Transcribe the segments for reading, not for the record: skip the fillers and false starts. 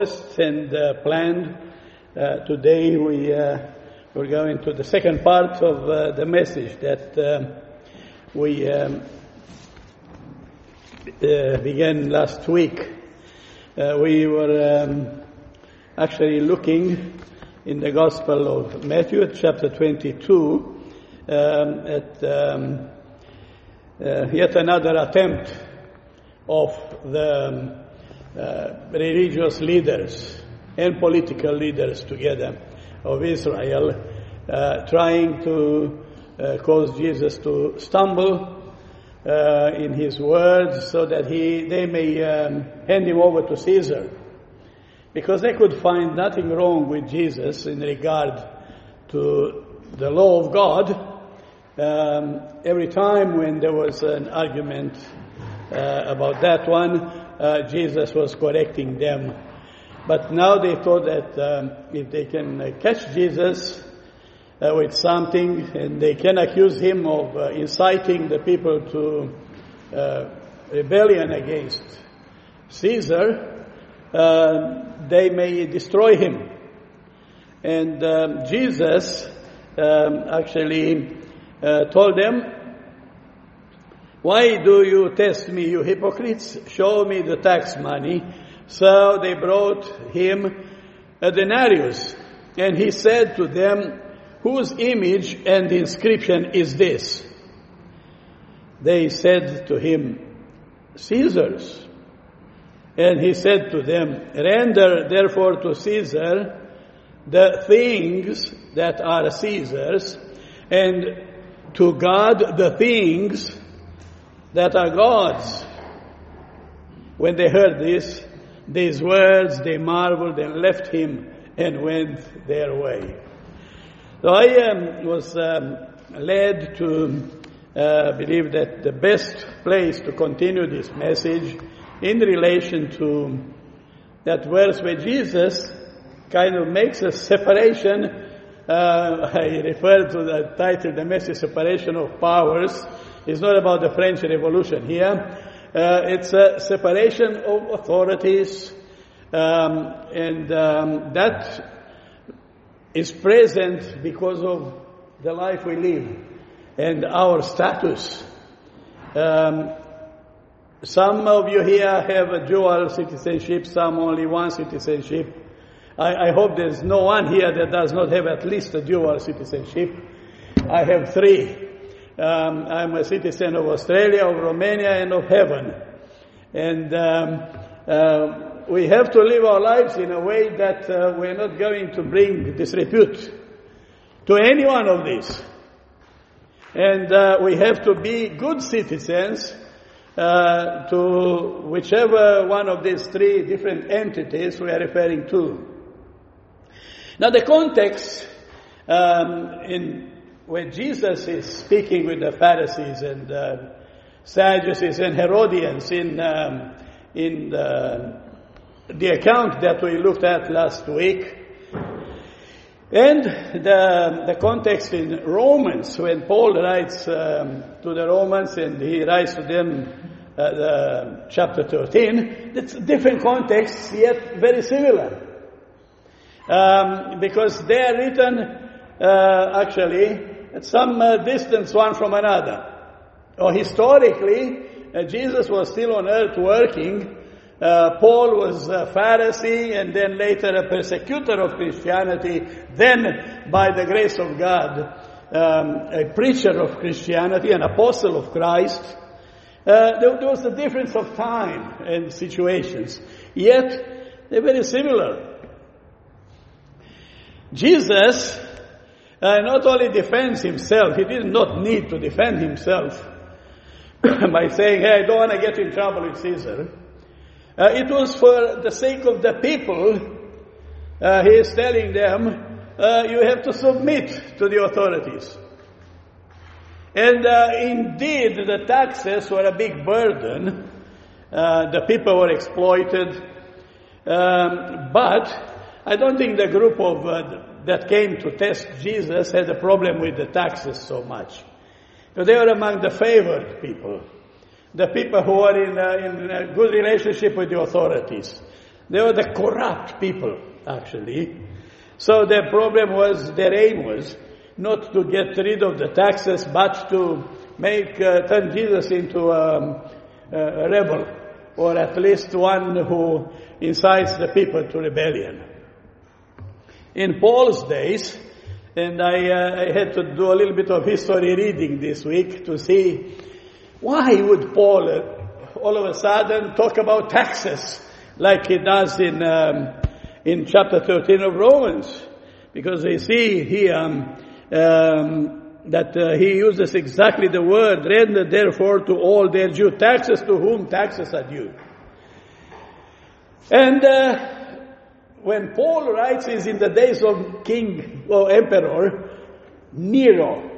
and planned. Today we're going to the second part of the message that we began last week. We were actually looking in the Gospel of Matthew, chapter 22, at yet another attempt of the religious leaders and political leaders together of Israel, trying to cause Jesus to stumble in his words so that they may hand him over to Caesar. Because they could find nothing wrong with Jesus in regard to the law of God. Every time when there was an argument about that one, Jesus was correcting them. But now they thought that if they can catch Jesus with something, and they can accuse him of inciting the people to rebellion against Caesar, they may destroy him. And Jesus actually told them, "Why do you test me, you hypocrites? Show me the tax money." So they brought him a denarius, and he said to them, "Whose image and inscription is this?" They said to him, "Caesar's." And he said to them, "Render therefore to Caesar the things that are Caesar's, and to God the things that are God's." When they heard these words, they marveled and left him and went their way. So I was led to believe that the best place to continue this message in relation to that verse where Jesus kind of makes a separation. I refer to the title, the message, Separation of Powers. It's not about the French Revolution here. It's a separation of authorities, and that is present because of the life we live and our status. Some of you here have a dual citizenship, some only one citizenship. I hope there's no one here that does not have at least a dual citizenship. I have three. I'm a citizen of Australia, of Romania, and of heaven. And we have to live our lives in a way that we're not going to bring disrepute to any one of these. And we have to be good citizens to whichever one of these three different entities we are referring to. Now the context where Jesus is speaking with the Pharisees and Sadducees and Herodians in the account that we looked at last week, and the context in Romans, when Paul writes to the Romans and he writes to them chapter 13, it's different contexts yet very similar. Because they are written actually at some distance one from another. Or historically, Jesus was still on earth working. Paul was a Pharisee and then later a persecutor of Christianity. Then, by the grace of God, a preacher of Christianity, an apostle of Christ. There was a difference of time and situations. Yet, they're very similar. Jesus not only defends himself, he did not need to defend himself by saying, "Hey, I don't want to get in trouble with Caesar." It was for the sake of the people. He is telling them, you have to submit to the authorities. And indeed, the taxes were a big burden. The people were exploited. But I don't think the group of that came to test Jesus had a problem with the taxes so much. So they were among the favored people. the people who are in a good relationship with the authorities, They were the corrupt people, actually. So their problem was, their aim was, not to get rid of the taxes, but to turn Jesus into a rebel, or at least one who incites the people to rebellion. In Paul's days, and I had to do a little bit of history reading this week to see why would Paul all of a sudden talk about taxes like he does in chapter 13 of Romans. Because we see here that he uses exactly the word, render therefore to all their due taxes, to whom taxes are due. And when Paul writes, is in the days of Emperor Nero.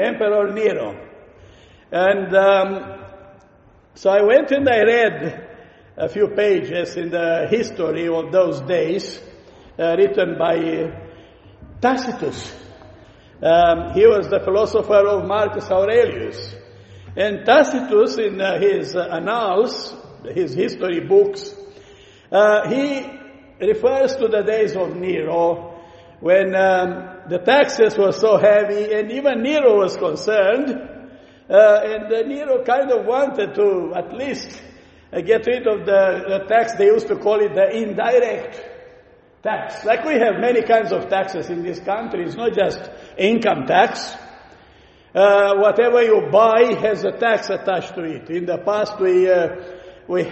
And so I went and I read a few pages in the history of those days, written by Tacitus. He was the philosopher of Marcus Aurelius. And Tacitus, in his annals, his history books, he refers to the days of Nero, when the taxes were so heavy, and even Nero was concerned, and Nero kind of wanted to at least get rid of the tax. They used to call it the indirect tax. Like we have many kinds of taxes in this country. It's not just income tax. Whatever you buy has a tax attached to it. In the past, we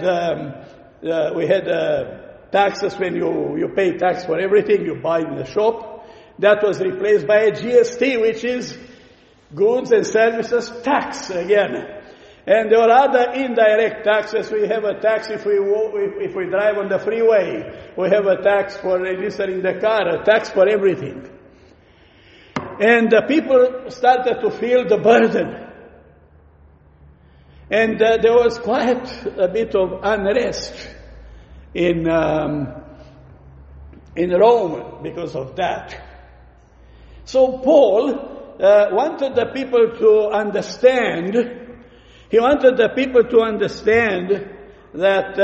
had taxes when you pay tax for everything you buy in the shop. That was replaced by a GST, which is goods and services tax again. And there are other indirect taxes. We have a tax if we drive on the freeway. We have a tax for registering the car, a tax for everything. And the people started to feel the burden. And there was quite a bit of unrest in Rome because of that. So Paul wanted the people to understand. He wanted the people to understand that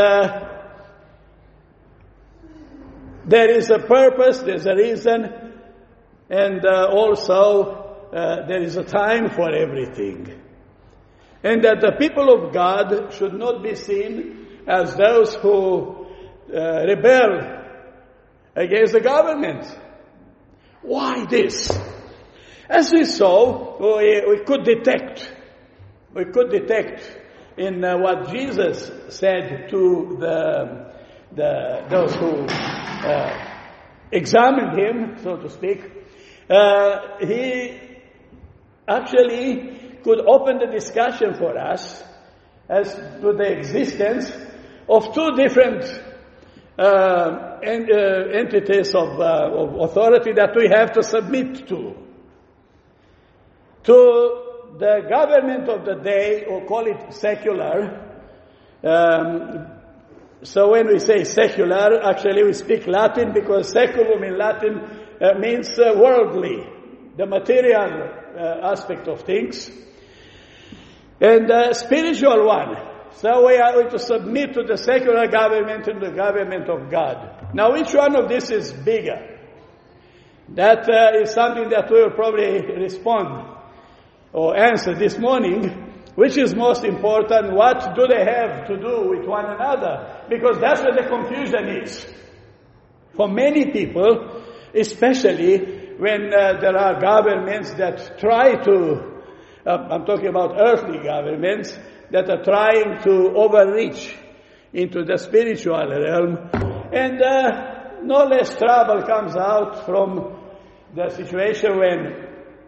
there is a purpose, there's a reason, and also there is a time for everything. And that the people of God should not be seen as those who rebel against the government. Why this? As we saw, we could detect in what Jesus said to those who examined him, so to speak. He actually could open the discussion for us as to the existence of two different entities of authority that we have to submit to. To the government of the day, or call it secular. So when we say secular, actually we speak Latin, because seculum in Latin means worldly, the material aspect of things. And the spiritual one. So we are going to submit to the secular government and the government of God. Now, which one of this is bigger? That is something that we will probably respond or answer this morning. Which is most important? What do they have to do with one another? Because that's where the confusion is. For many people, especially when there are governments that try to, I'm talking about earthly governments, that are trying to overreach into the spiritual realm. And no less trouble comes out from the situation when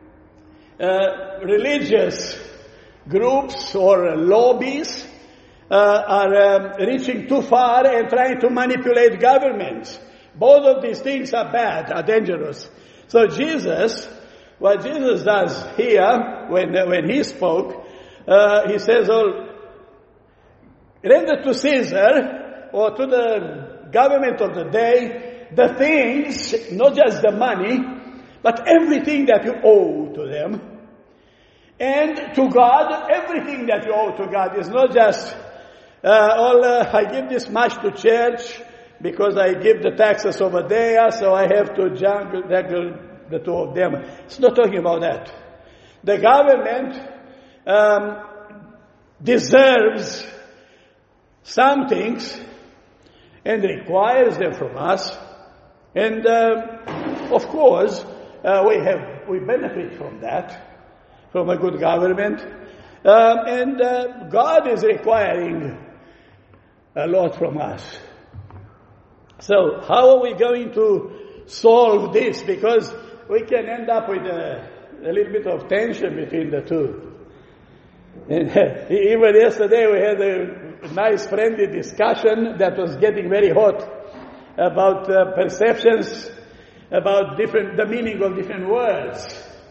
religious groups or lobbies are reaching too far and trying to manipulate governments. Both of these things are bad, are dangerous. So what Jesus does here, when he spoke, he says, render to Caesar, or to the government of the day, the things, not just the money, but everything that you owe to them. And to God, everything that you owe to God is not just, I give this much to church, because I give the taxes over there, so I have to juggle the two of them. It's not talking about that. The government deserves some things and requires them from us. And of course, we benefit from that, from a good government. And God is requiring a lot from us. So how are we going to solve this? Because we can end up with a little bit of tension between the two. And even yesterday we had a nice friendly discussion that was getting very hot about perceptions, about the meaning of different words.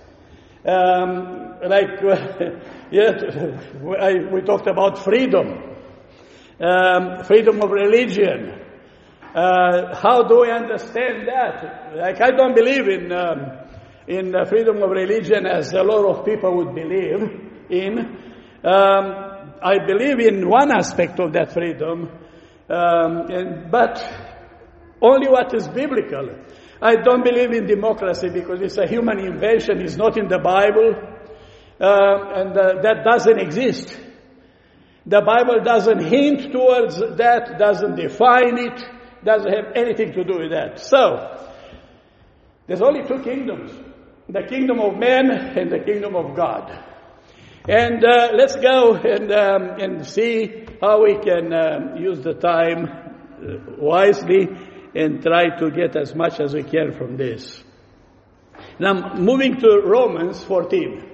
We talked about freedom, freedom of religion. How do we understand that? Like, I don't believe in freedom of religion as a lot of people would believe in. I believe in one aspect of that freedom, but only what is biblical. I don't believe in democracy because it's a human invention. It's not in the Bible, and that doesn't exist. The Bible doesn't hint towards that, doesn't define it, doesn't have anything to do with that. So, there's only two kingdoms. The kingdom of man and the kingdom of God. And let's go and see how we can use the time wisely and try to get as much as we can from this. Now, moving to Romans 13,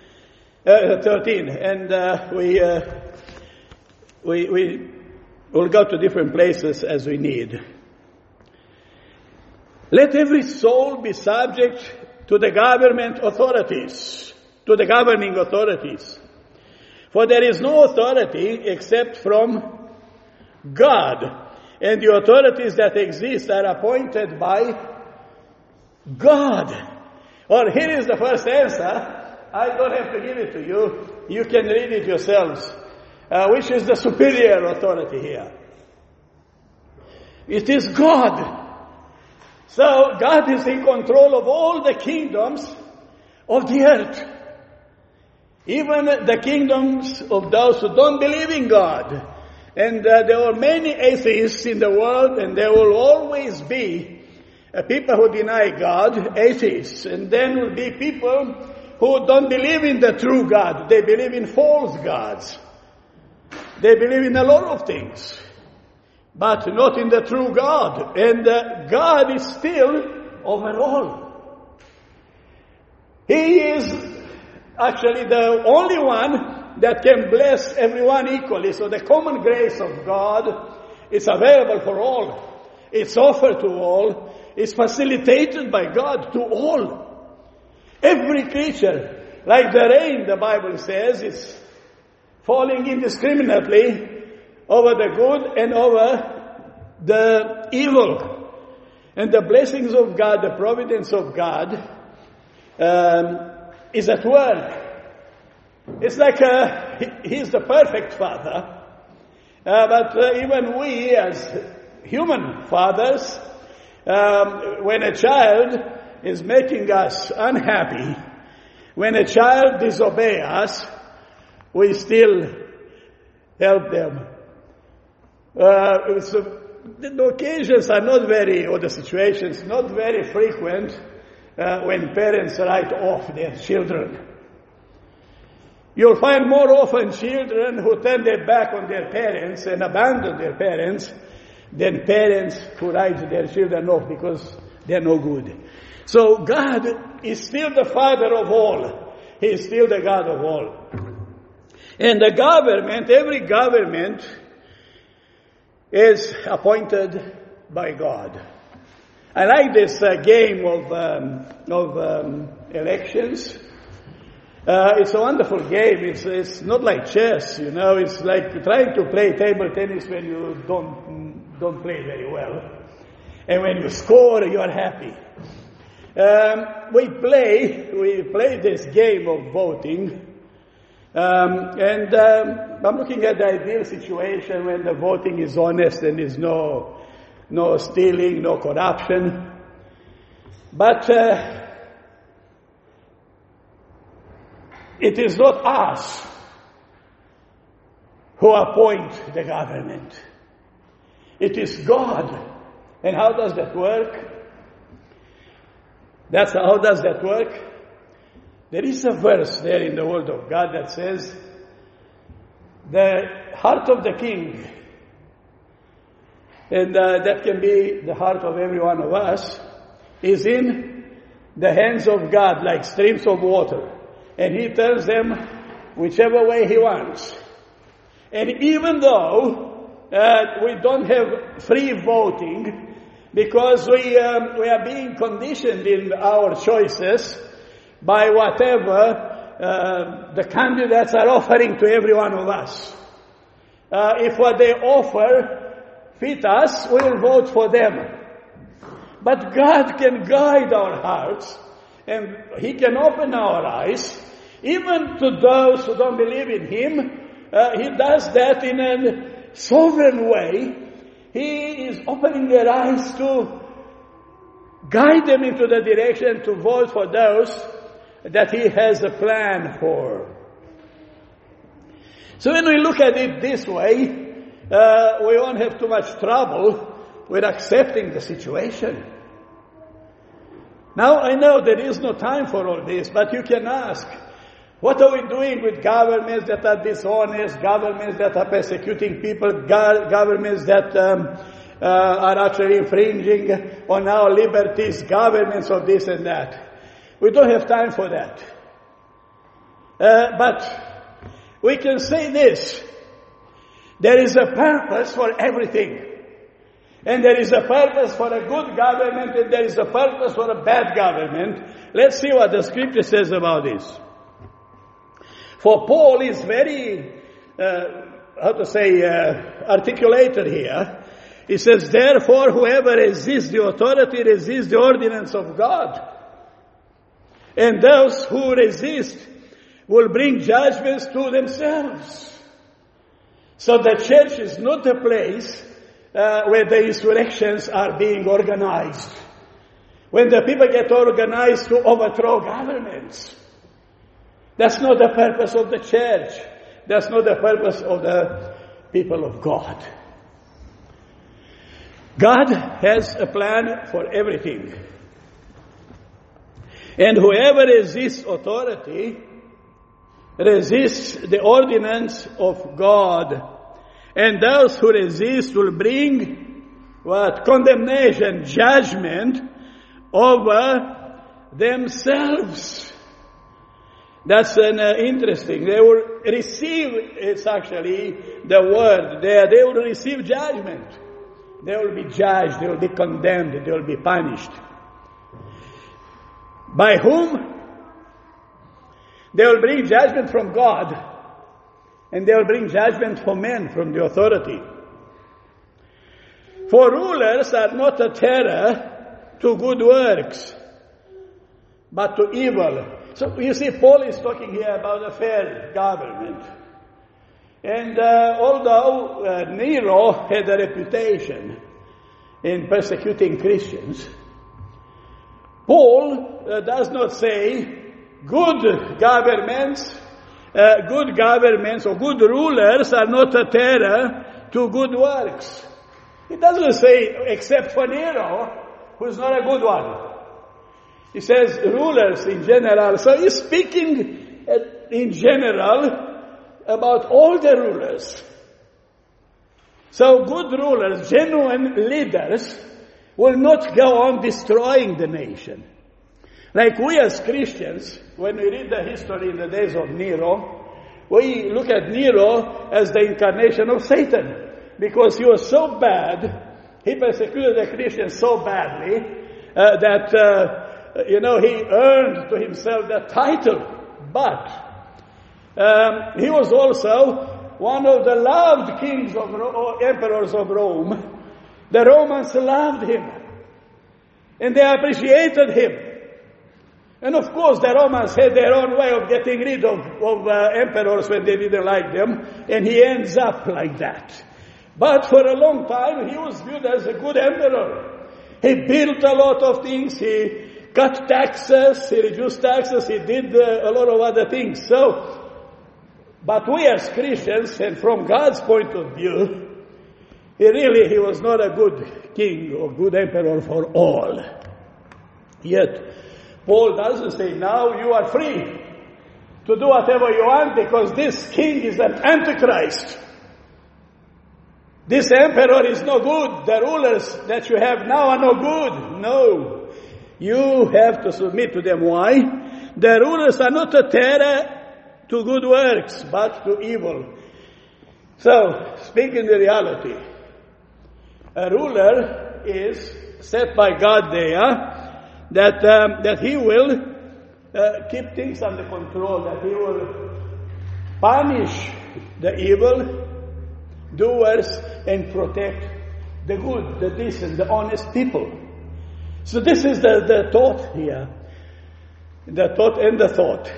and we'll go to different places as we need. Let every soul be subject to the government authorities, to the governing authorities. For there is no authority except from God. And the authorities that exist are appointed by God. Or here is the first answer. I don't have to give it to you. You can read it yourselves. Which is the superior authority here? It is God. So God is in control of all the kingdoms of the earth. Even the kingdoms of those who don't believe in God. And there are many atheists in the world, and there will always be people who deny God, atheists. And then will be people who don't believe in the true God. They believe in false gods. They believe in a lot of things, but not in the true God. And God is still over all. He is actually the only one that can bless everyone equally. So the common grace of God is available for all. It's offered to all. It's facilitated by God to all. Every creature, like the rain, the Bible says, is falling indiscriminately over the good and over the evil. And the blessings of God, the providence of God, is at work. It's like He's the perfect Father. But even we as human fathers, when a child is making us unhappy, when a child disobeys us, we still help them. The occasions are not very, or the situations, not very frequent when parents write off their children. You'll find more often children who turn their back on their parents and abandon their parents than parents who write their children off because they're no good. So God is still the Father of all. He is still the God of all. And the government, every government is appointed by God. I like this game of elections. It's a wonderful game. It's not like chess, you know. It's like trying to play table tennis when you don't play very well, and when you score, you are happy. We play this game of voting, and I'm looking at the ideal situation when the voting is honest and there's no no stealing, no corruption. But it is not us who appoint the government. It is God. And how does that work? How does that work? There is a verse there in the Word of God that says, the heart of the king, and that can be the heart of every one of us, is in the hands of God like streams of water. And He turns them whichever way He wants. And even though we don't have free voting, because we are being conditioned in our choices by whatever the candidates are offering to every one of us. If what they offer fit us, we will vote for them. But God can guide our hearts, and He can open our eyes, even to those who don't believe in Him. He does that in a sovereign way. He is opening their eyes to guide them into the direction to vote for those that He has a plan for. So when we look at it this way, we won't have too much trouble with accepting the situation. Now, I know there is no time for all this, but you can ask, what are we doing with governments that are dishonest, governments that are persecuting people, governments that are actually infringing on our liberties, governments of this and that? We don't have time for that. But we can say this: there is a purpose for everything. And there is a purpose for a good government, and there is a purpose for a bad government. Let's see what the Scripture says about this. For Paul is very, articulated here. He says, therefore, whoever resists the authority resists the ordinance of God. And those who resist will bring judgments to themselves. So the church is not a place where the insurrections are being organized. When the people get organized to overthrow governments. That's not the purpose of the church. That's not the purpose of the people of God. God has a plan for everything. And whoever resists authority resists the ordinance of God. And those who resist will bring what? Condemnation, judgment over themselves. That's interesting. They will receive, it's actually the word there, they will receive judgment. They will be judged, they will be condemned, they will be punished. By whom? They will bring judgment from God, and they will bring judgment from men, from the authority. For rulers are not a terror to good works, but to evil. So you see, Paul is talking here about a fair government. And although Nero had a reputation in persecuting Christians, Paul does not say good governments or good rulers are not a terror to good works. He doesn't say except for Nero, who's not a good one. He says rulers in general. So he's speaking in general about all the rulers. So good rulers, genuine leaders, will not go on destroying the nation. Like we as Christians, when we read the history in the days of Nero, we look at Nero as the incarnation of Satan. Because he was so bad, he persecuted the Christians so badly, that he earned to himself that title. But he was also one of the loved kings of emperors of Rome. The Romans loved him, and they appreciated him. And of course, the Romans had their own way of getting rid of emperors when they didn't like them, and he ends up like that. But for a long time, he was viewed as a good emperor. He built a lot of things. He cut taxes. He reduced taxes. He did a lot of other things. But we as Christians, and from God's point of view, he was not a good king or good emperor for all. Yet, Paul doesn't say, now you are free to do whatever you want because this king is an antichrist. This emperor is no good. The rulers that you have now are no good. No. You have to submit to them. Why? The rulers are not a terror to good works, but to evil. So, speaking the reality, a ruler is set by God there that he will keep things under control, that he will punish the evil doers and protect the good, the decent, the honest people. So this is the thought here. The thought and the thought.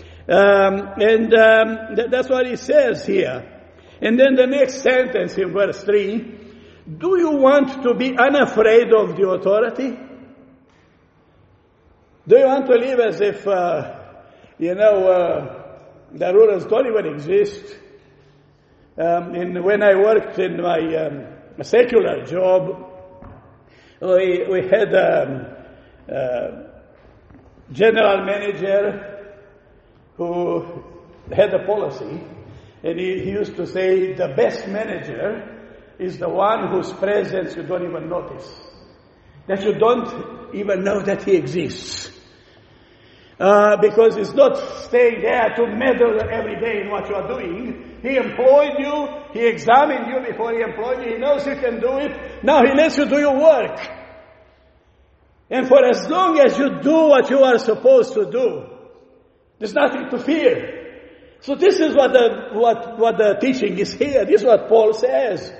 That's what he says here. And then the next sentence in verse 3, do you want to be unafraid of the authority? Do you want to live as if, the rulers don't even exist? And when I worked in my secular job, we had a general manager who had a policy, and he used to say, the best manager is the one whose presence you don't even notice, that you don't even know that he exists. Because he's not staying there to meddle every day in what you are doing. He employed you, he examined you before he employed you, he knows you can do it, now he lets you do your work. And for as long as you do what you are supposed to do, there's nothing to fear. So this is what the teaching is here. This is what Paul says.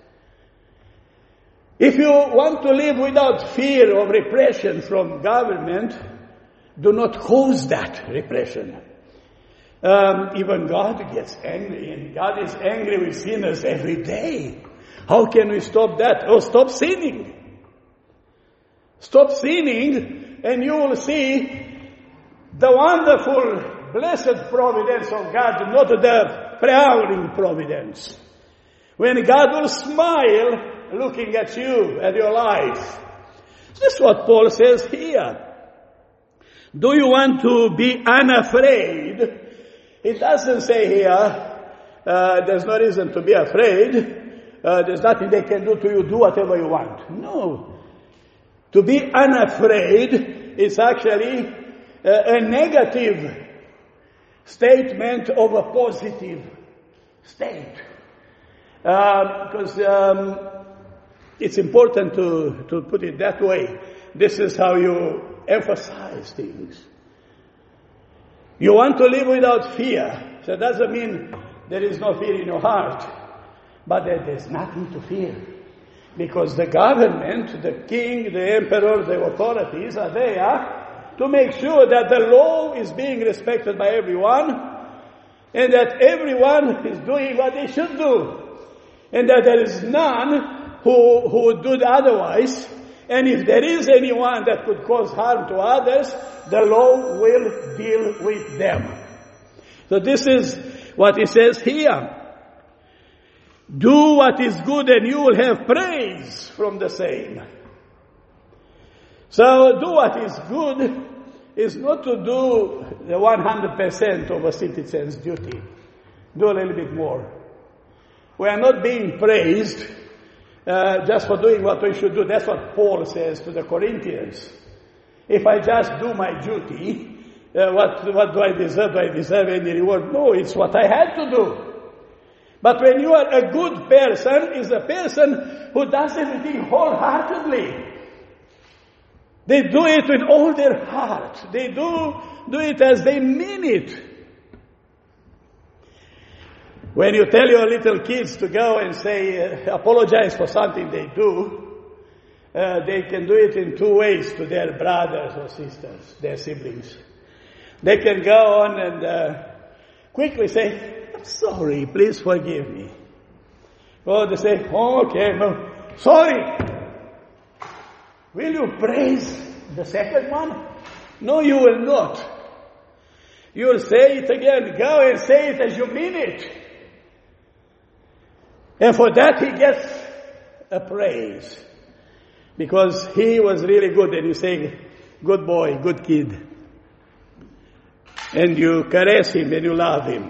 If you want to live without fear of repression from government, do not cause that repression. Even God gets angry, and God is angry with sinners every day. How can we stop that? Oh, stop sinning. Stop sinning, and you will see the wonderful, blessed providence of God, not the frowning providence. When God will smile looking at you, at your life. This is what Paul says here. Do you want to be unafraid? It doesn't say here, there's no reason to be afraid. There's nothing they can do to you. Do whatever you want. No. To be unafraid is actually a negative statement of a positive state. Because it's important to put it that way. This is how you emphasize things. You want to live without fear. So that doesn't mean there is no fear in your heart. But there's nothing to fear. Because the government, the king, the emperor, the authorities are there to make sure that the law is being respected by everyone and that everyone is doing what they should do. And that there is none who would do otherwise. And if there is anyone that could cause harm to others, the law will deal with them. So this is what he says here. Do what is good and you will have praise from the same. So do what is good is not to do the 100% of a citizen's duty. Do a little bit more. We are not being praised just for doing what we should do. That's what Paul says to the Corinthians. If I just do my duty, what do I deserve? Do I deserve any reward? No, it's what I had to do. But when you are a good person, is a person who does everything wholeheartedly. They do it with all their heart. They do it as they mean it. When you tell your little kids to go and say, apologize for something they do, they can do it in two ways to their brothers or sisters, their siblings. They can go on and quickly say, I'm sorry, please forgive me. Oh, they say, oh, okay, no, sorry. Will you praise the second one? No, you will not. You will say it again. Go and say it as you mean it. And for that he gets a praise. Because he was really good. And you say, good boy, good kid. And you caress him and you love him.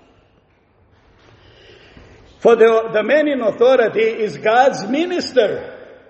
For the man in authority is God's minister.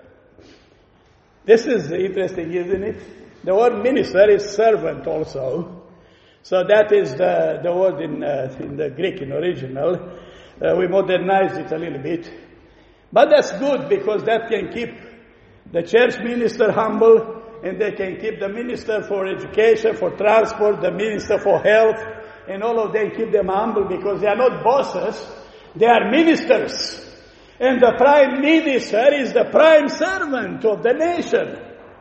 This is interesting, isn't it? The word minister is servant also. So that is the word in the Greek, in original. We modernized it a little bit. But that's good because that can keep the church minister humble, and they can keep the minister for education, for transport, the minister for health, and all of them keep them humble because they are not bosses, they are ministers. And the prime minister is the prime servant of the nation.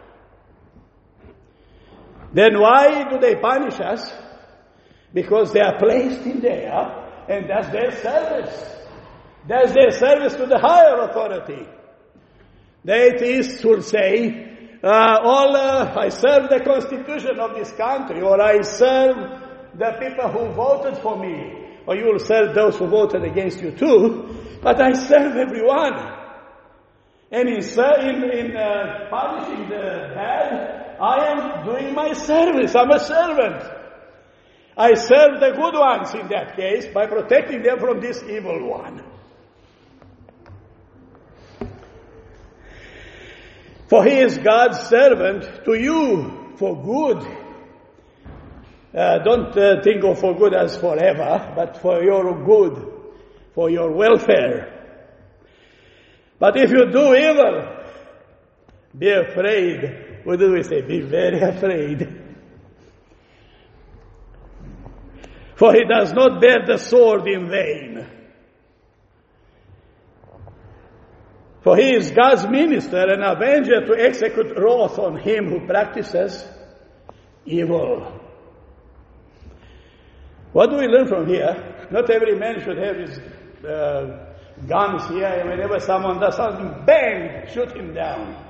Then why do they punish us? Because they are placed in there, and that's their service. That's their service to the higher authority. The atheists will say, I serve the constitution of this country, or I serve the people who voted for me. Or you will serve those who voted against you too, but I serve everyone. And in punishing the bad, I am doing my service. I'm a servant. I serve the good ones in that case by protecting them from this evil one. For he is God's servant to you for good. Don't think of for good as forever, but for your good, for your welfare. But if you do evil, be afraid. What do we say? Be very afraid. For he does not bear the sword in vain. For he is God's minister, an avenger to execute wrath on him who practices evil. What do we learn from here? Not every man should have his guns here, and whenever someone does something, bang, shoot him down.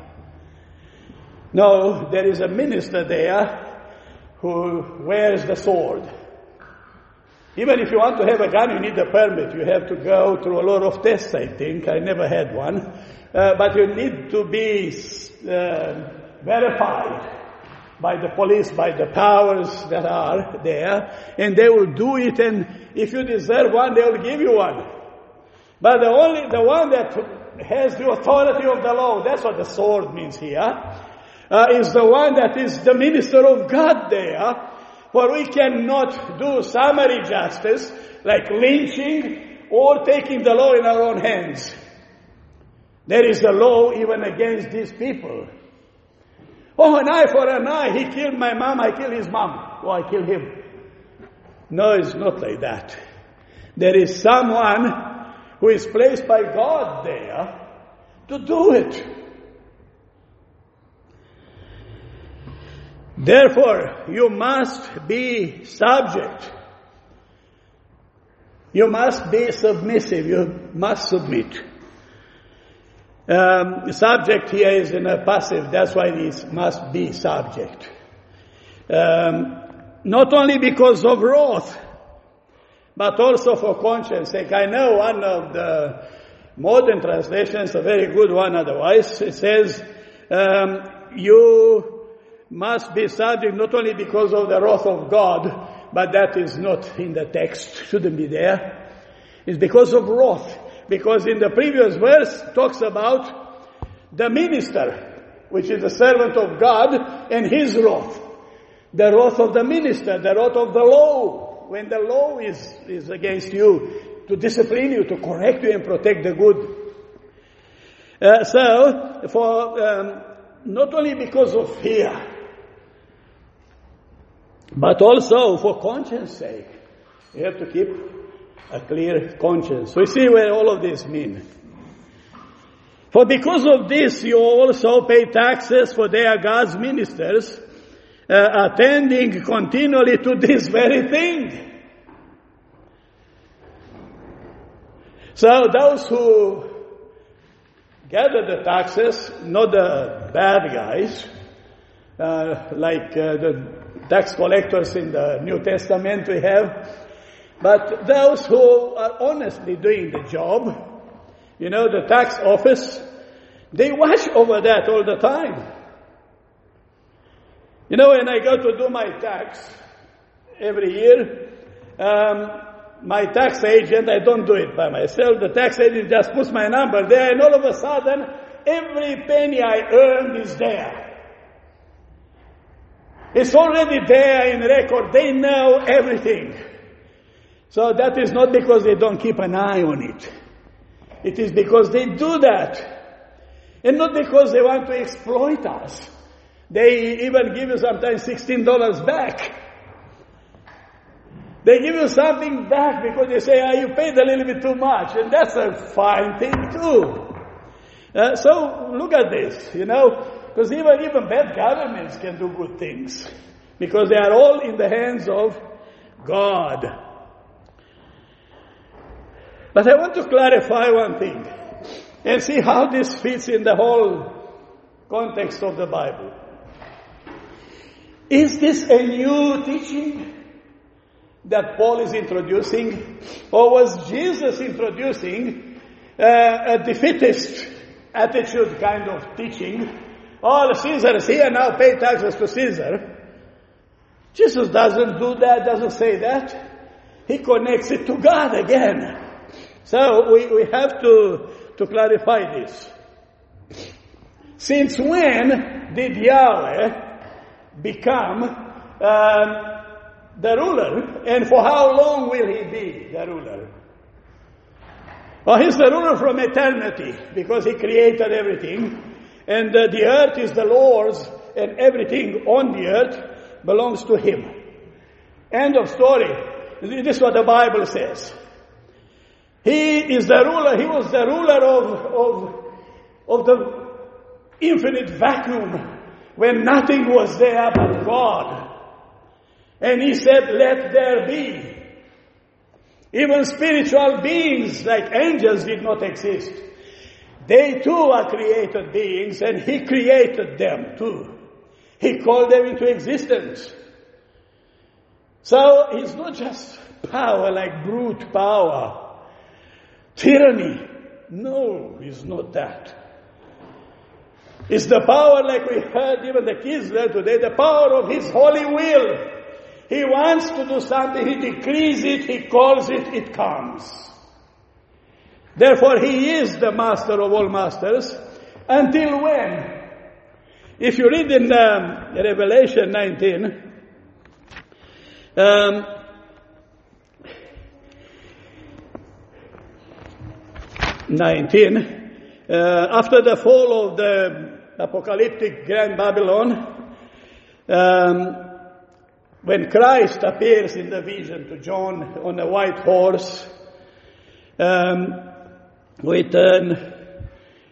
No, there is a minister there who wears the sword. Even if you want to have a gun, you need a permit. You have to go through a lot of tests, I think. I never had one. But you need to be verified by the police, by the powers that are there. And they will do it, and if you deserve one, they will give you one. But the one that has the authority of the law, that's what the sword means here, is the one that is the minister of God there. For we cannot do summary justice, like lynching, or taking the law in our own hands. There is a law even against these people. Oh, an eye for an eye. He killed my mom, I kill his mom. Oh, I kill him. No, it's not like that. There is someone who is placed by God there to do it. Therefore, you must be subject. You must be submissive. You must submit. Subject here is in a passive. That's why it must be subject. Not only because of wrath, but also for conscience sake. I know one of the modern translations, a very good one otherwise, it says, you must be subject not only because of the wrath of God, but that is not in the text, shouldn't be there. It's because of wrath. Because in the previous verse talks about the minister, which is the servant of God, and his wrath. The wrath of the minister, the wrath of the law. When the law is against you, to discipline you, to correct you and protect the good. Not only because of fear, but also for conscience sake. You have to keep a clear conscience. We see what all of this mean. For because of this, you also pay taxes, for they are God's ministers, attending continually to this very thing. So those who gather the taxes, not the bad guys, like the tax collectors in the New Testament we have, but those who are honestly doing the job, the tax office, they watch over that all the time. When I go to do my tax every year, my tax agent, I don't do it by myself, the tax agent just puts my number there, and all of a sudden, every penny I earned is there. It's already there in record. They know everything. So that is not because they don't keep an eye on it. It is because they do that. And not because they want to exploit us. They even give you sometimes $16 back. They give you something back because they say, you paid a little bit too much. And that's a fine thing too. So look at this, because even bad governments can do good things. Because they are all in the hands of God. But I want to clarify one thing and see how this fits in the whole context of the Bible. Is this a new teaching that Paul is introducing? Or was Jesus introducing a defeatist attitude kind of teaching? Caesar is here, now pay taxes to Caesar. Jesus doesn't do that, doesn't say that. He connects it to God again. So we have to clarify this. Since when did Yahweh become the ruler? And for how long will he be the ruler? Well, he's the ruler from eternity because he created everything. And the earth is the Lord's and everything on the earth belongs to him. End of story. This is what the Bible says. He is the ruler. He was the ruler of the infinite vacuum when nothing was there but God. And he said, let there be. Even spiritual beings like angels did not exist. They too are created beings, and he created them too. He called them into existence. So it's not just power like brute power, tyranny. No, it's not that. It's the power, like we heard even the kids learn today, the power of his holy will. He wants to do something, he decrees it, he calls it, it comes. Therefore, he is the master of all masters. Until when? If you read in Revelation 19, after the fall of the apocalyptic Grand Babylon, when Christ appears in the vision to John on a white horse, with a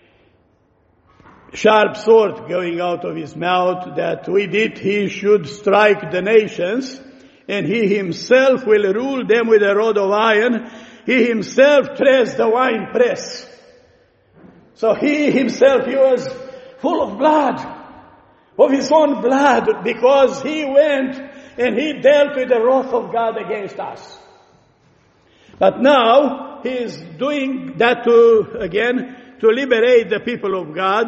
sharp sword going out of his mouth, that with it he should strike the nations, and he himself will rule them with a rod of iron. He himself treads the winepress. So he himself, he was full of blood, of his own blood, because he went and he dealt with the wrath of God against us. But now he is doing that to liberate the people of God.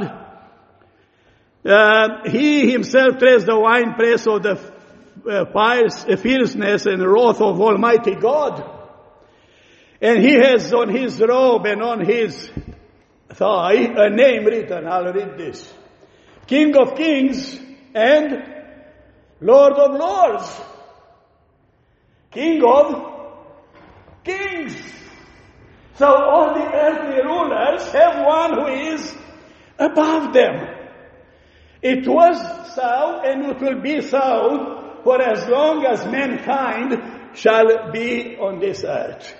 He himself treads the winepress of the fierceness and wrath of Almighty God. And he has on his robe and on his thigh a name written. I'll read this. King of Kings and Lord of Lords. King of Kings. So all the earthly rulers have one who is above them. It was so and it will be so for as long as mankind shall be on this earth.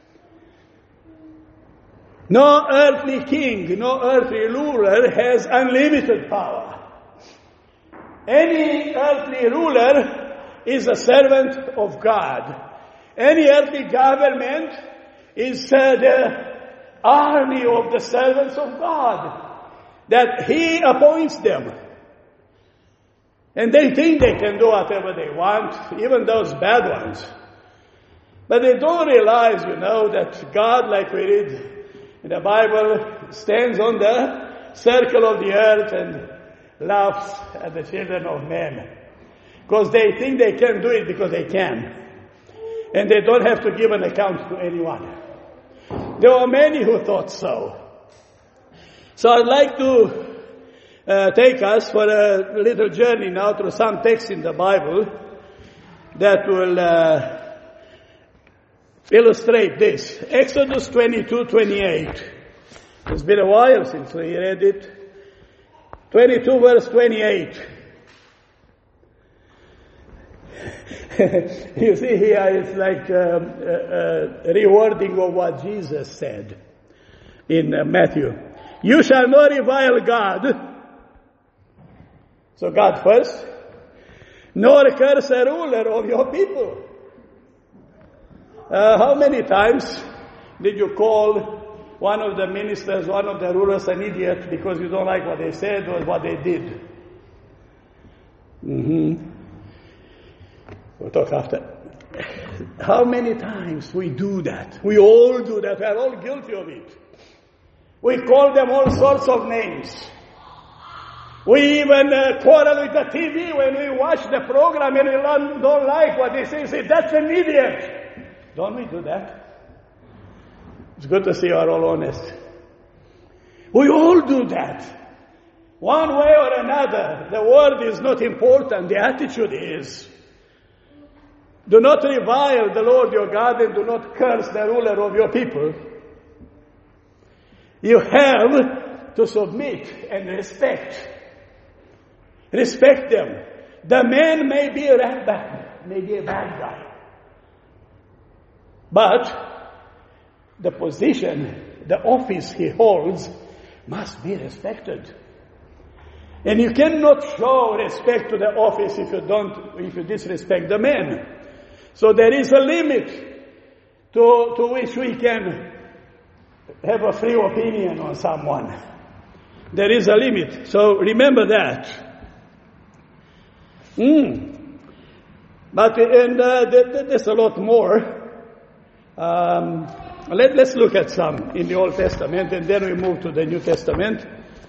No earthly king, no earthly ruler has unlimited power. Any earthly ruler is a servant of God. Any earthly government is the army of the servants of God, that He appoints them. And they think they can do whatever they want, even those bad ones. But they don't realize, that God, like we read in the Bible, stands on the circle of the earth and laughs at the children of men. Because they think they can do it because they can. And they don't have to give an account to anyone. There were many who thought so. So I'd like to take us for a little journey now through some texts in the Bible that will illustrate this. Exodus 22:28. It's been a while since we read it. 22 verse 28. You see here it's like a rewording of what Jesus said in Matthew. You shall not revile God. So God first. Nor curse a ruler of your people. How many times did you call one of the ministers, one of the rulers an idiot because you don't like what they said or what they did? We'll talk after. How many times we do that? We all do that. We are all guilty of it. We call them all sorts of names. We even quarrel with the TV when we watch the program and we don't like what they say, that's an idiot. Don't we do that? It's good to see you are all honest. We all do that. One way or another. The word is not important. The attitude is. Do not revile the Lord your God and do not curse the ruler of your people. You have to submit and respect. Respect them. The man may be a rabbi, may be a bad guy. But the position, the office he holds must be respected. And you cannot show respect to the office if you disrespect the man. So there is a limit to which we can have a free opinion on someone. There is a limit. So remember that. But there's a lot more. Let's look at some in the Old Testament, and then we move to the New Testament.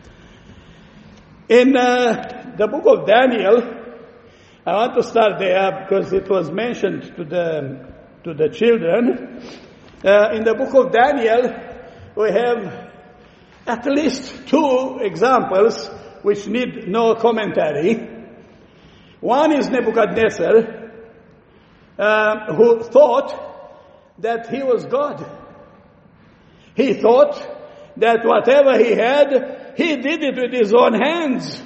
In the book of Daniel, I want to start there because it was mentioned to the children. In the book of Daniel, we have at least two examples which need no commentary. One is Nebuchadnezzar, who thought that he was God. He thought that whatever he had, he did it with his own hands.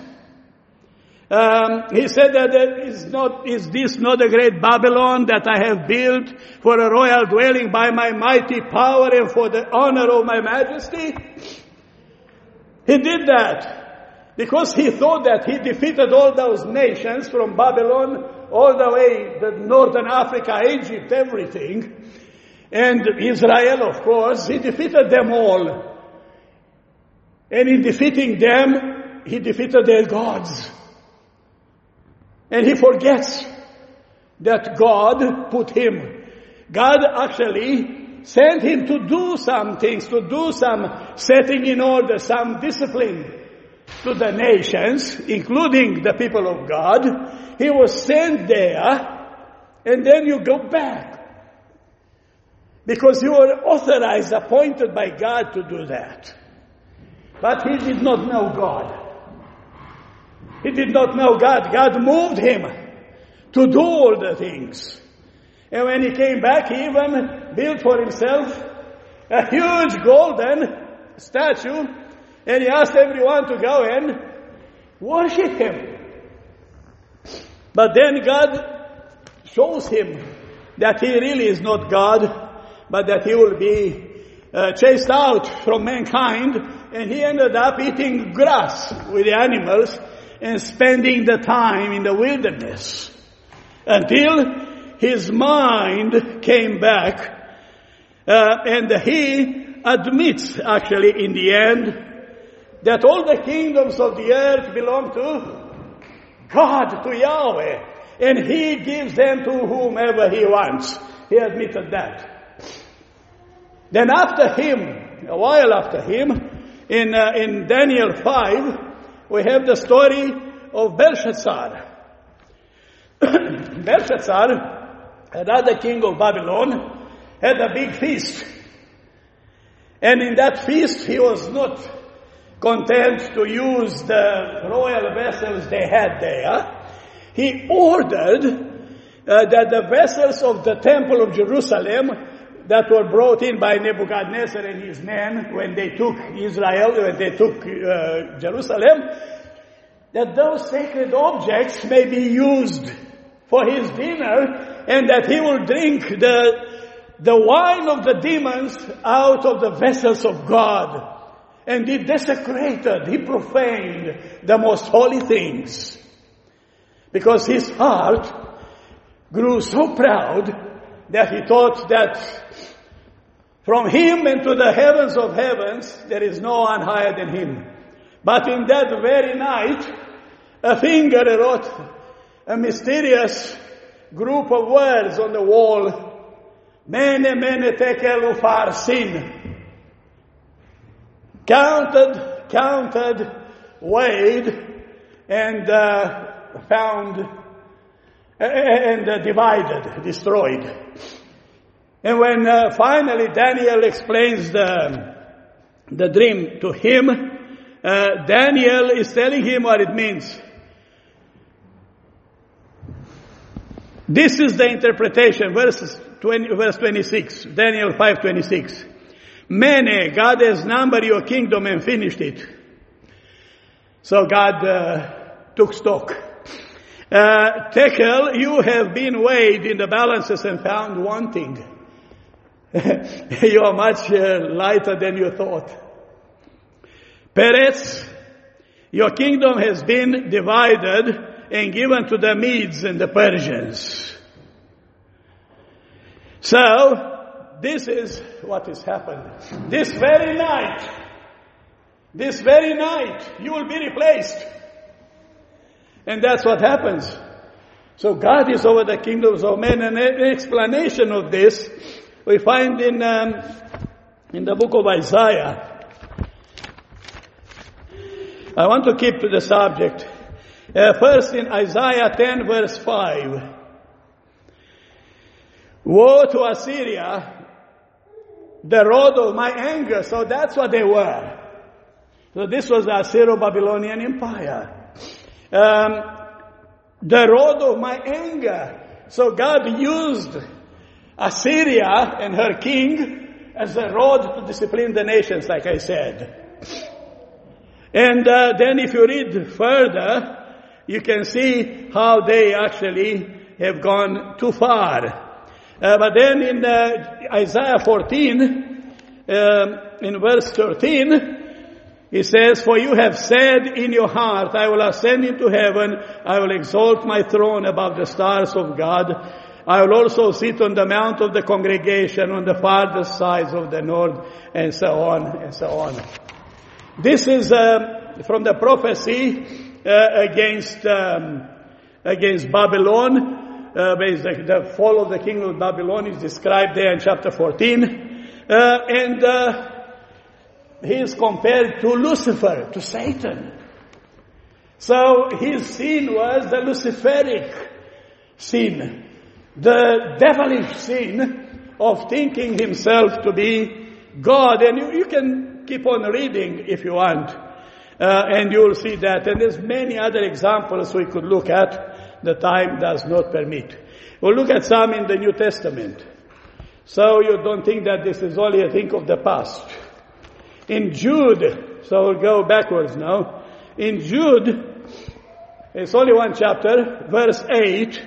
He said that is this not a great Babylon that I have built for a royal dwelling by my mighty power and for the honor of my majesty? He did that because he thought that he defeated all those nations from Babylon all the way to northern Africa, Egypt, everything. And Israel, of course, he defeated them all. And in defeating them, he defeated their gods. And he forgets that God put him. God actually sent him to do some things, to do some setting in order, some discipline to the nations, including the people of God. He was sent there, and then you go back. Because you were authorized, appointed by God to do that. But he did not know God. He did not know God. God moved him to do all the things. And when he came back, he even built for himself a huge golden statue. And he asked everyone to go and worship him. But then God shows him that he really is not God, but that he will be chased out from mankind. And he ended up eating grass with the animals and spending the time in the wilderness until his mind came back and he admits, actually, in the end, that all the kingdoms of the earth belong to God, to Yahweh. And He gives them to whomever He wants. He admitted that. Then after him, a while after him, in Daniel 5, we have the story of Belshazzar. Belshazzar, another king of Babylon, had a big feast. And in that feast, he was not content to use the royal vessels they had there. He ordered that the vessels of the temple of Jerusalem that were brought in by Nebuchadnezzar and his men when they took Israel, when they took Jerusalem, that those sacred objects may be used for his dinner, and that he will drink the wine of the demons out of the vessels of God. And he desecrated, he profaned the most holy things. Because his heart grew so proud that he thought that from him into the heavens of heavens, there is no one higher than him. But in that very night, a finger wrote a mysterious group of words on the wall. Mene, mene, tekel, upharsin. Counted, weighed, and found, and divided, destroyed. And when finally Daniel explains the dream to him, Daniel is telling him what it means. This is the interpretation, verse 26, Daniel 5:26. Mene, God has numbered your kingdom and finished it. So God took stock. Tekel, you have been weighed in the balances and found wanting. You are much lighter than you thought. Peretz, your kingdom has been divided and given to the Medes and the Persians. So, this is what has happened. This very night, you will be replaced. And that's what happens. So God is over the kingdoms of men. And an explanation of this we find in the book of Isaiah. I want to keep to the subject. First in Isaiah 10 verse 5. Woe to Assyria, the rod of my anger. So that's what they were. So this was the Assyro-Babylonian Empire. The rod of my anger. So God used Assyria and her king as a rod to discipline the nations, like I said. And then if you read further, you can see how they actually have gone too far. But then in Isaiah 14, in verse 13, he says, for you have said in your heart, I will ascend into heaven, I will exalt my throne above the stars of God. I will also sit on the mount of the congregation on the farthest sides of the north, and so on, and so on. This is from the prophecy against Babylon. The fall of the kingdom of Babylon is described there in chapter 14. He is compared to Lucifer, to Satan. So his sin was the Luciferic sin, the devilish sin of thinking himself to be God. And you can keep on reading if you want, and you will see that. And there's many other examples we could look at. The time does not permit. We'll look at some in the New Testament. So you don't think that this is only a thing of the past. In Jude, so we'll go backwards now. In Jude, it's only one chapter, verse 8.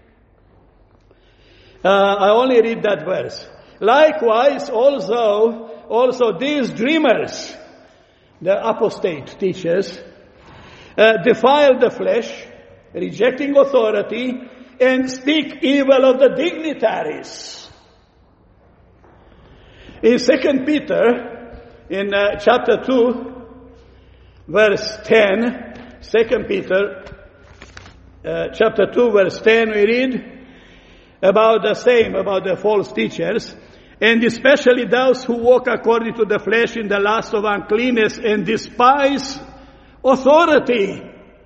I only read that verse. Likewise, also these dreamers, the apostate teachers, defile the flesh, rejecting authority, and speak evil of the dignitaries. In 2 Peter, in chapter 2, verse 10, 2 Peter, chapter 2, verse 10, we read about the same, about the false teachers, and especially those who walk according to the flesh in the lust of uncleanness and despise authority.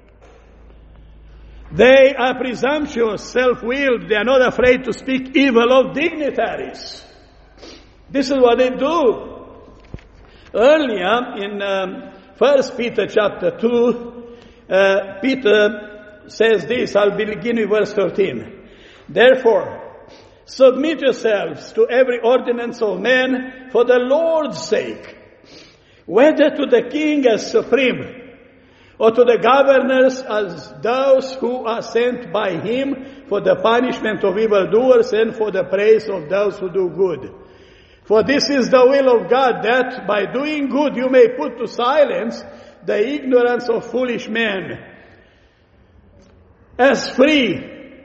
They are presumptuous, self-willed. They are not afraid to speak evil of dignitaries. This is what they do. Earlier in 1 Peter chapter 2, Peter says this. I'll begin with verse 13. Therefore, submit yourselves to every ordinance of men for the Lord's sake, whether to the king as supreme, or to the governors as those who are sent by him for the punishment of evildoers and for the praise of those who do good. For this is the will of God, that by doing good you may put to silence the ignorance of foolish men. As free,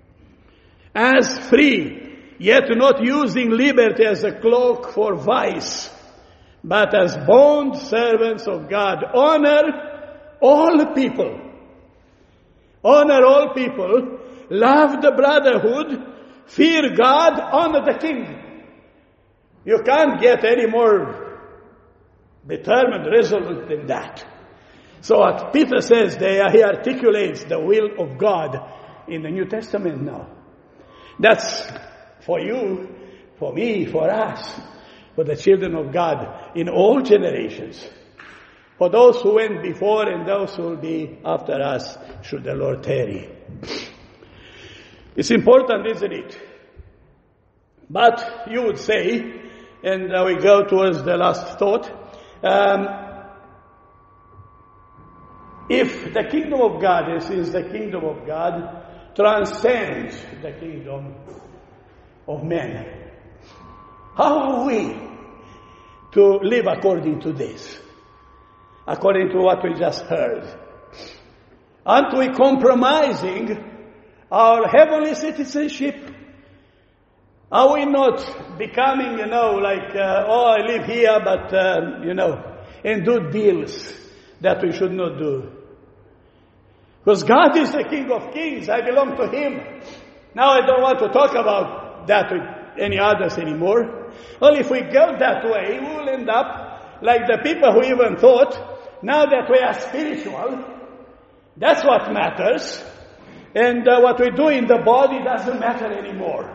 yet not using liberty as a cloak for vice, but as bond servants of God. Honor all people. Honor all people. Love the brotherhood. Fear God. Honor the king. You can't get any more determined, resolute than that. So what Peter says there, he articulates the will of God in the New Testament now. That's for you, for me, for us, for the children of God in all generations. For those who went before and those who will be after us, should the Lord tarry. It's important, isn't it? But you would say, and we go towards the last thought, if the kingdom of God, and since the kingdom of God transcends the kingdom of men, how are we to live according to this? According to what we just heard? Aren't we compromising our heavenly citizenship? Are we not becoming, like, I live here, but, and do deals that we should not do? Because God is the King of Kings. I belong to Him. Now I don't want to talk about that with any others anymore. Well, if we go that way, we will end up like the people who even thought, now that we are spiritual, that's what matters. And what we do in the body doesn't matter anymore.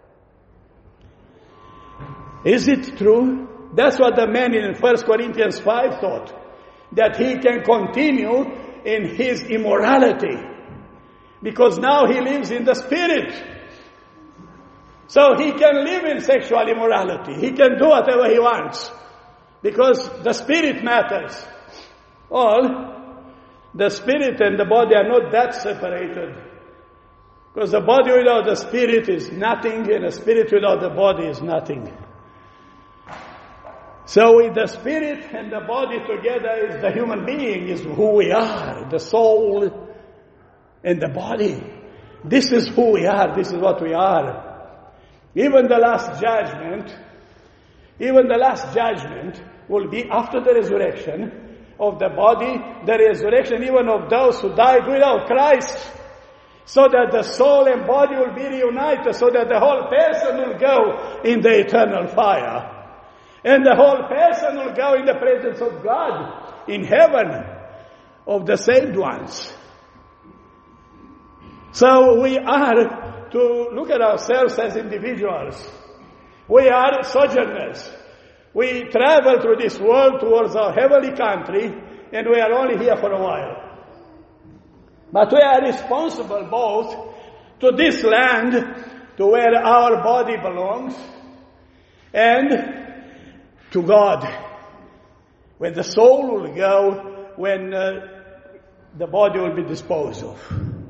Is it true? That's what the man in 1 Corinthians 5 thought. That he can continue in his immorality. Because now he lives in the spirit. So he can live in sexual immorality. He can do whatever he wants. Because the spirit matters. All the spirit and the body are not that separated. Because the body without the spirit is nothing, and the spirit without the body is nothing. So with the spirit and the body together is the human being, is who we are, the soul and the body. This is who we are, this is what we are. Even the last judgment will be after the resurrection of the body, the resurrection even of those who died without Christ, so that the soul and body will be reunited, so that the whole person will go in the eternal fire. And the whole person will go in the presence of God in heaven of the saved ones. So we are to look at ourselves as individuals. We are sojourners. We travel through this world towards our heavenly country, and we are only here for a while. But we are responsible both to this land, to where our body belongs, and to God, where the soul will go when the body will be disposed of,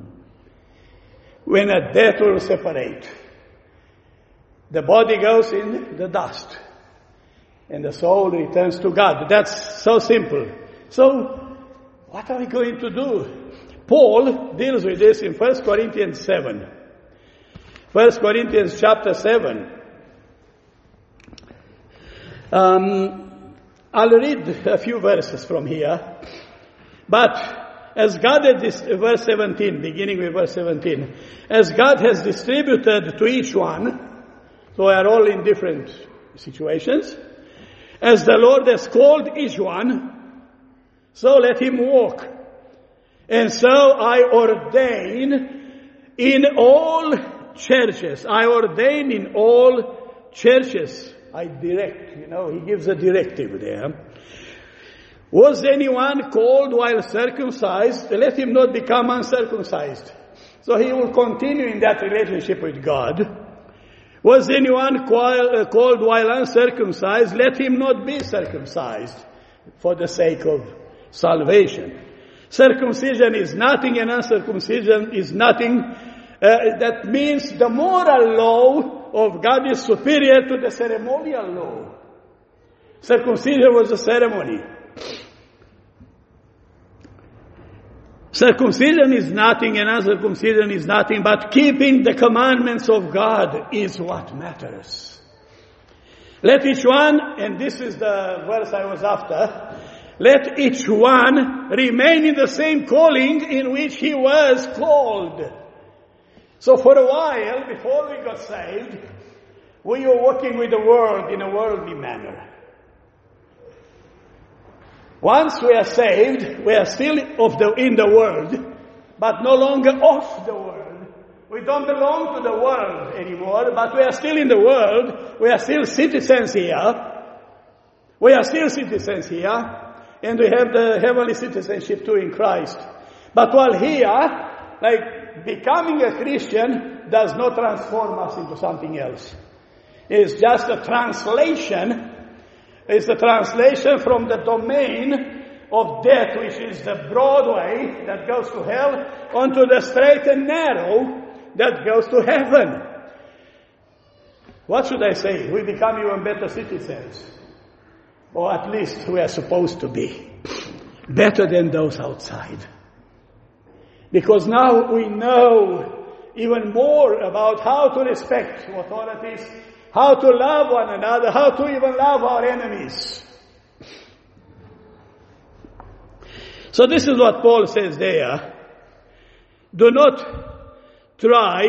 when a death will separate. The body goes in the dust, and the soul returns to God. That's so simple. So, what are we going to do? Paul deals with this in 1 Corinthians 7. 1 Corinthians chapter 7. I'll read a few verses from here. But as God had verse 17, beginning with verse 17, as God has distributed to each one, so we are all in different situations, as the Lord has called each one, so let him walk. And so I ordain in all churches. I ordain in all churches. I direct, he gives a directive there. Was anyone called while circumcised? Let him not become uncircumcised. So he will continue in that relationship with God. Was anyone called while uncircumcised? Let him not be circumcised for the sake of salvation. Circumcision is nothing and uncircumcision is nothing. That means the moral law of God is superior to the ceremonial law. Circumcision was a ceremony. Circumcision is nothing and uncircumcision is nothing, but keeping the commandments of God is what matters. Let each one, and this is the verse I was after, let each one remain in the same calling in which he was called. So for a while, before we got saved, we were walking with the world in a worldly manner. Once we are saved, we are still in the world, but no longer of the world. We don't belong to the world anymore, but we are still in the world. We are still citizens here. We are still citizens here, and we have the heavenly citizenship too in Christ. But while here, becoming a Christian does not transform us into something else. It's just a translation. It's a translation from the domain of death, which is the broad way that goes to hell, onto the straight and narrow that goes to heaven. What should I say? We become even better citizens. Or at least we are supposed to be. Better than those outside. Because now we know even more about how to respect authorities, how to love one another, how to even love our enemies. So this is what Paul says there. Do not try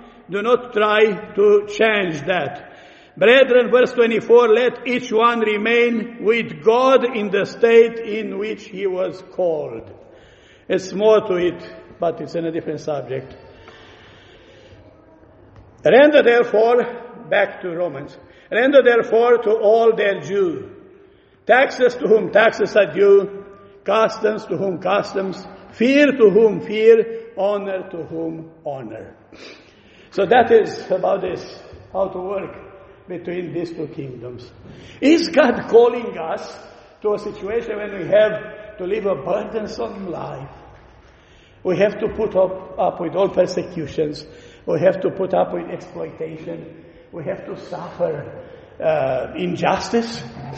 to change that. Brethren, verse 24, let each one remain with God in the state in which he was called. It's more to it, but it's in a different subject. Render therefore, back to Romans, render therefore to all their due. Taxes to whom taxes are due, customs to whom customs, fear to whom fear, honor to whom honor. So that is about this, how to work between these two kingdoms. Is God calling us to a situation when we have to live a burdensome life? We have to put up with all persecutions. We have to put up with exploitation. We have to suffer injustice.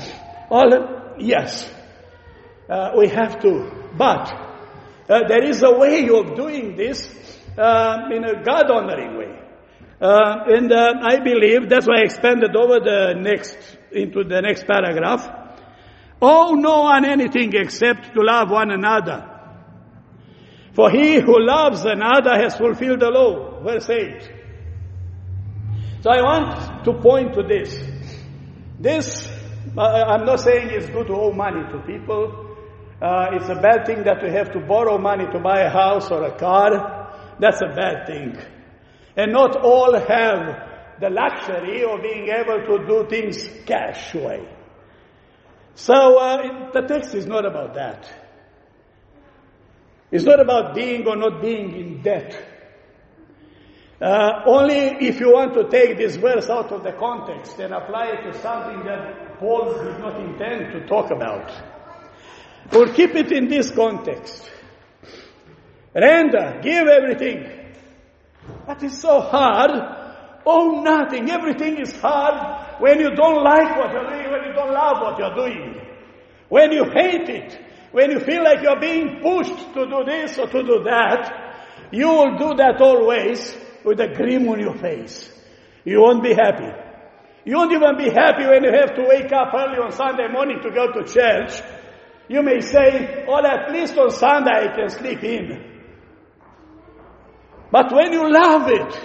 Yes, we have to. But there is a way of doing this in a God-honoring way. And I believe, that's why I expanded over into the next paragraph. Owe no one anything except to love one another. For he who loves another has fulfilled the law. Verse 8. So I want to point to this. This, I'm not saying it's good to owe money to people. It's a bad thing that we have to borrow money to buy a house or a car. That's a bad thing. And not all have the luxury of being able to do things cash way. So the text is not about that. It's not about being or not being in debt. Only if you want to take this verse out of the context and apply it to something that Paul did not intend to talk about. We'll keep it in this context. Render, give everything. That is so hard. Oh, nothing. Everything is hard when you don't like what you're doing, when you don't love what you're doing. When you hate it, when you feel like you're being pushed to do this or to do that, you will do that always with a grin on your face. You won't be happy. You won't even be happy when you have to wake up early on Sunday morning to go to church. You may say, well, at least on Sunday I can sleep in. But when you love it,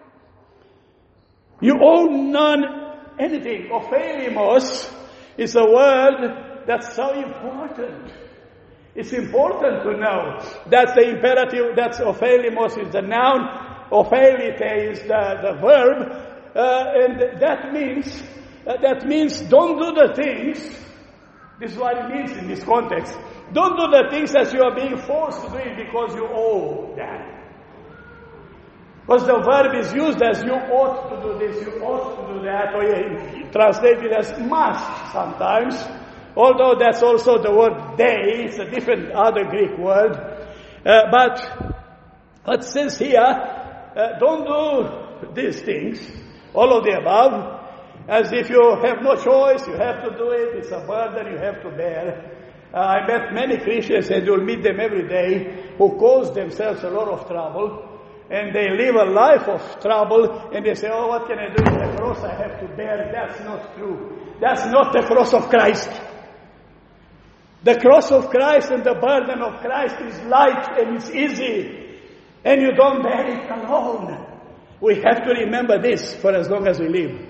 you owe none anything. Ophelimos is a word that's so important. It's important to know that the imperative, that ophelimos is the noun, ophelite is the verb, and that means don't do the things. This is what it means in this context. Don't do the things as you are being forced to do it because you owe that. Because the verb is used as you ought to do this, you ought to do that, or you translate it as must sometimes. Although that's also the word they, it's a different other Greek word. But it says here, don't do these things, all of the above, as if you have no choice, you have to do it, it's a burden you have to bear. I met many Christians, and you'll meet them every day, who cause themselves a lot of trouble, and they live a life of trouble, and they say, oh, what can I do with the cross I have to bear? That's not true. That's not the cross of Christ. The cross of Christ and the burden of Christ is light and it's easy, and you don't bear it alone. We have to remember this for as long as we live.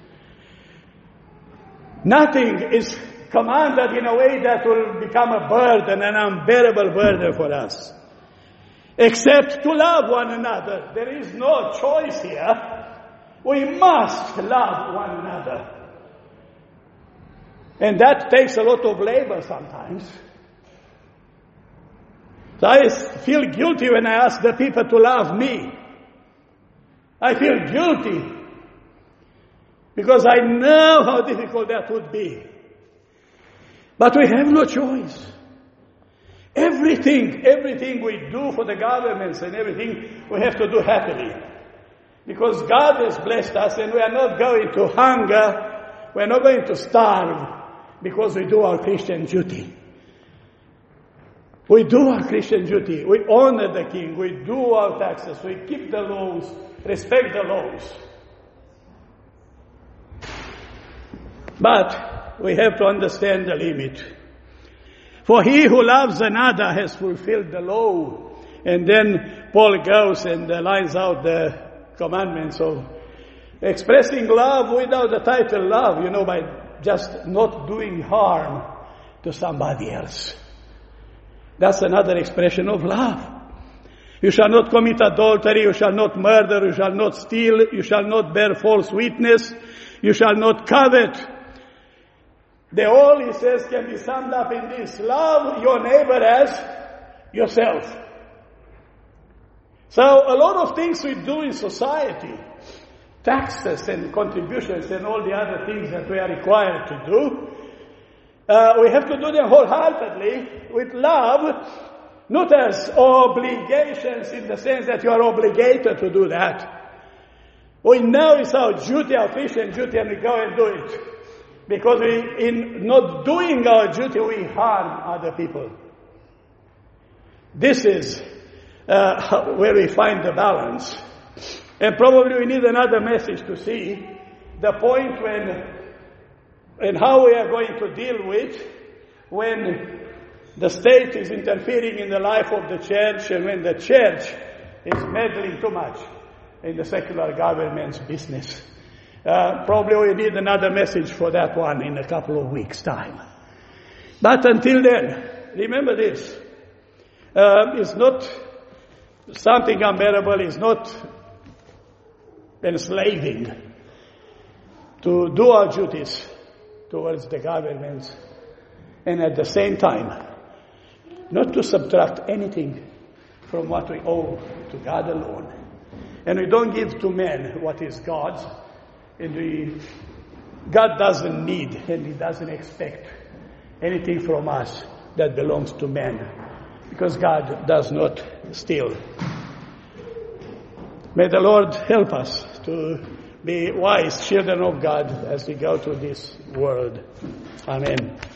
Nothing is commanded in a way that will become a burden, an unbearable burden for us, except to love one another. There is no choice here. We must love one another. And that takes a lot of labor sometimes. So I feel guilty when I ask the people to love me. I feel guilty because I know how difficult that would be. But we have no choice. Everything we do for the governments and everything, we have to do happily. Because God has blessed us, and we are not going to hunger, we are not going to starve, because we do our Christian duty. We do our Christian duty. We honor the King. We do our taxes. We keep the laws, respect the laws. But we have to understand the limit. For he who loves another has fulfilled the law. And then Paul goes and lines out the commandments of expressing love without the title love, by just not doing harm to somebody else. That's another expression of love. You shall not commit adultery, you shall not murder, you shall not steal, you shall not bear false witness, you shall not covet. The all, he says, can be summed up in this: love your neighbor as yourself. So a lot of things we do in society, taxes and contributions and all the other things that we are required to do, we have to do them wholeheartedly with love, not as obligations in the sense that you are obligated to do that. We know it's our duty, our Christian duty, and we go and do it. Because in not doing our duty, we harm other people. This is where we find the balance. And probably we need another message to see the point and how we are going to deal with when the state is interfering in the life of the church, and when the church is meddling too much in the secular government's business. Probably we need another message for that one in a couple of weeks' time. But until then, remember this. It's not something unbearable, it's not enslaving to do our duties towards the governments, and at the same time not to subtract anything from what we owe to God alone. And we don't give to men what is God's, and God doesn't need and He doesn't expect anything from us that belongs to men, because God does not steal. May the Lord help us to be wise children of God as we go through this world. Amen.